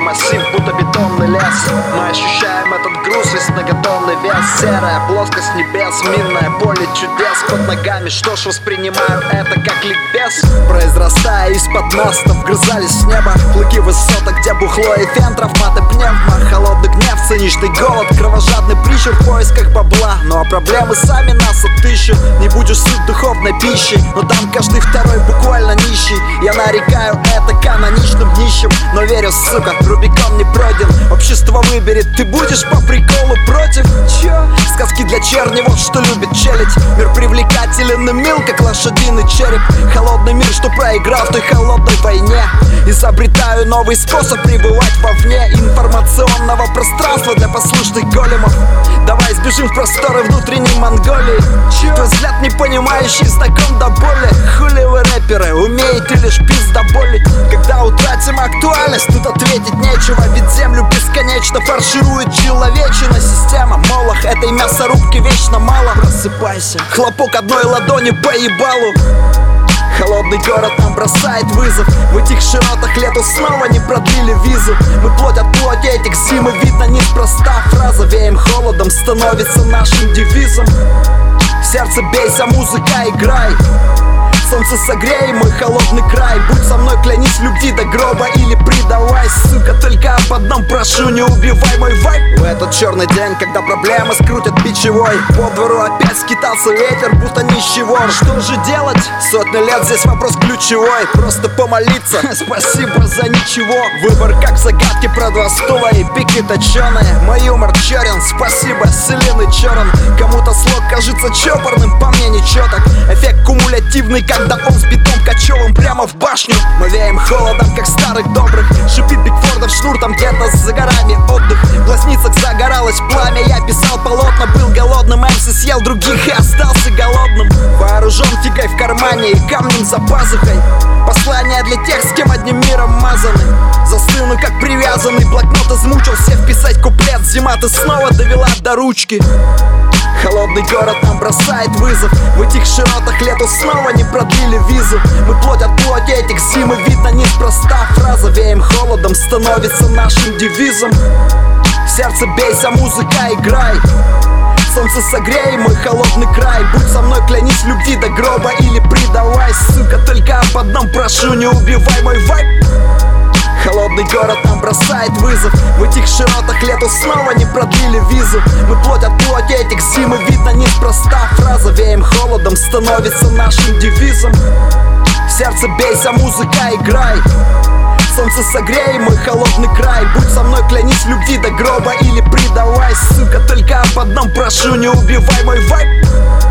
массив, будто бетонный лес. Мы ощущаем этот груз, весь многотонный вес. Серая плоскость небес, минное поле чудес под ногами. Что ж, воспринимаю это как ликбез. Произрастая из-под наста, вгрызались в небо клыки высоток, где бухло и фен, травмат и пневма. Холодный гнев, циничный голод, кровожадный прищур в поисках бабла. Ну а проблемы сами нас отыщут. Не будешь суть духовной пищи, но там каждый второй буквально нищий. Я нарекаю это каноничным нищим, но верю, сука, Рубикон не пройден. Общество выберет, ты будешь по приколу против? Чё? Сказки для черни, вот что любит челядь. Мир привлекателен и мил, как лошадиный череп. Холодный мир, что проиграл в той холодной войне. Изобретаю новый способ пребывать вовне информационного пространства для послушных големов. Давай сбежим в просторы внутренней Монголии. Твой взгляд не понимающий, знаком до боли. Хули вы рэперы, умеете лишь пиздоболить. Когда утратим актуальность, тут ответить нечего. Ведь землю бесконечно фарширует человечина. Система молох, этой мясорубки вечно мало. Просыпайся, хлопок одной ладони по ебалу. Холодный город нам бросает вызов. В этих широтах лету снова не продлили визу. Мы плоть от плоти, этих зимы видно неспроста. Фраза «веем холодом» становится нашим девизом. Сердце бейся, музыка играй. Солнце согрей мой холодный край. Будь со мной, клянись в любви до гроба или предавай. Сука, только об одном прошу, не убивай мой вайб. В этот черный день, когда проблемы скрутят бичевой, по двору опять скитался ветер, будто ничего. Что же делать? Сотни лет, здесь вопрос ключевой. Просто помолиться, спасибо за ничего. Выбор как в загадке про два стула и пики точеные. Мой юмор черен, спасибо, Селены черен. Кому-то слог кажется чопорным, по мне ничего так. Эффект кумулятивный, когда он с битом кочевым прямо в башню. Мы веем холодом, как старых добрых. Шипит Бигфордов шнур, там где-то за горами отдых. В глазницах загоралось пламя, я писал полотна. Был голодным, МС съел других и остался голодным. Вооружен фигой в кармане и камнем за пазухой. Послание для тех, с кем одним миром мазаны. Застыну, как привязанный, блокнот измучился вписать куплет. Зима, ты снова довела до ручки. Холодный город нам бросает вызов. В этих широтах лету снова не продлили визу. Мы плоть от плоти, этих зимы видно неспроста. Фраза «веем холодом» становится нашим девизом. Сердце бейся, музыка играй. Солнце согрей мой холодный край. Будь со мной, клянись в любви до гроба или предавай. Сука, только об одном прошу, не убивай мой вайб. Холодный город нам бросает вызов. В этих широтах лету снова не продлили визу. Мы плоть от плоти, этих зимы видно неспроста. Фраза «веем холодом» становится нашим девизом. Сердце бейся, музыка играй. Солнце согрей мой холодный край. Будь со мной, клянись в любви до гроба или предавай. Сука, только об одном прошу, не убивай мой вайб.